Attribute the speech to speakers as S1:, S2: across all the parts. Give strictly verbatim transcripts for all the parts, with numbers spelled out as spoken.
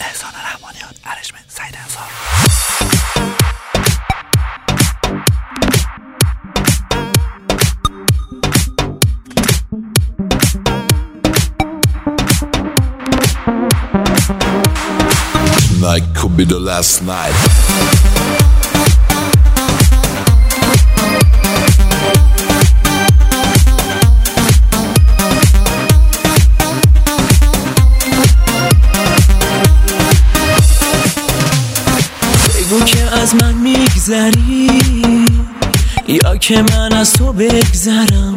S1: احسان رحمانیان، ارجمند، سعید انصار.
S2: Tonight could be the last night.
S3: بگو که از من میگذری یا که من از تو بگذرم.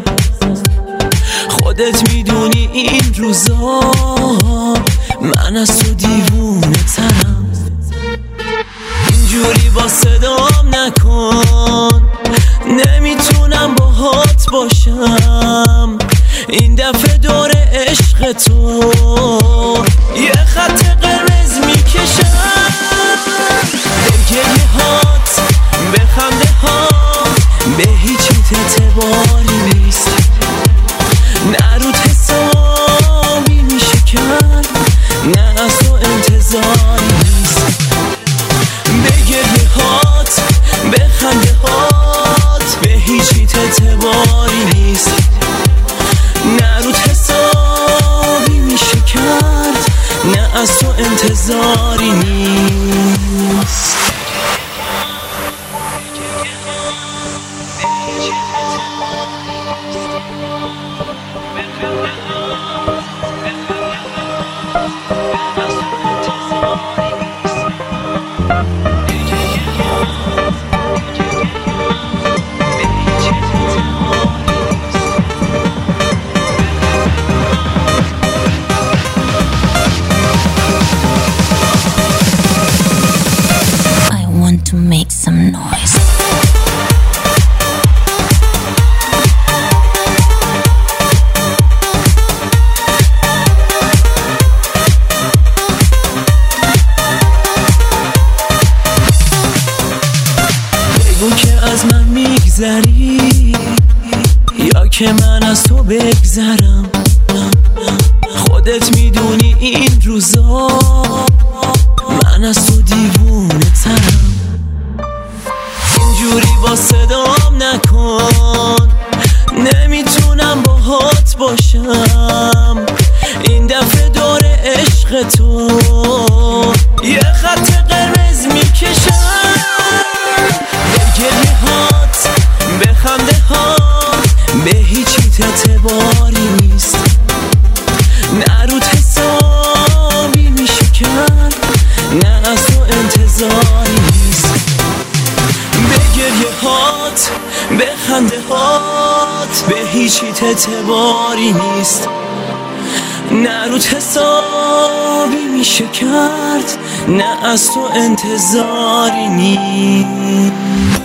S3: خودت میدونی این روزا من از تو دیوونه ترم. اینجوری با صدام نکن، نمیتونم باهات باشم. این دفعه دور عشق تو یه خط قرمز میکشم. به گریه هات، به خنده هات، به هیچیت اعتباری نیست. نه رود حسابی میشه کرد، نه از تو انتظاری نیست. به گریه هات، به خنده هات، به هیچیت اعتباری نیست. نه رود حسابی میشه کرد، نه از تو انتظاری نیست.
S4: To make some noise.
S3: بگو که از من میگذری یا که من از تو بگذرم. خودت میدونی این روزا من از تو دیوونه ترم. اینجوری با صدام نکن، نمیتونم باهات باشم. این دفعه دور عشق تو یه خط قرمز میکشم. به گریه هات، به خنده هات، به هیچیت اعتباری نیست. نه رود حسابی میشه کرد، نه از تو انتظاری نیست. به گریه هات، به خنده هات، به هیچیت اعتباری نیست. نه رود حسابی میشه کرد، نه از تو انتظاری نیست.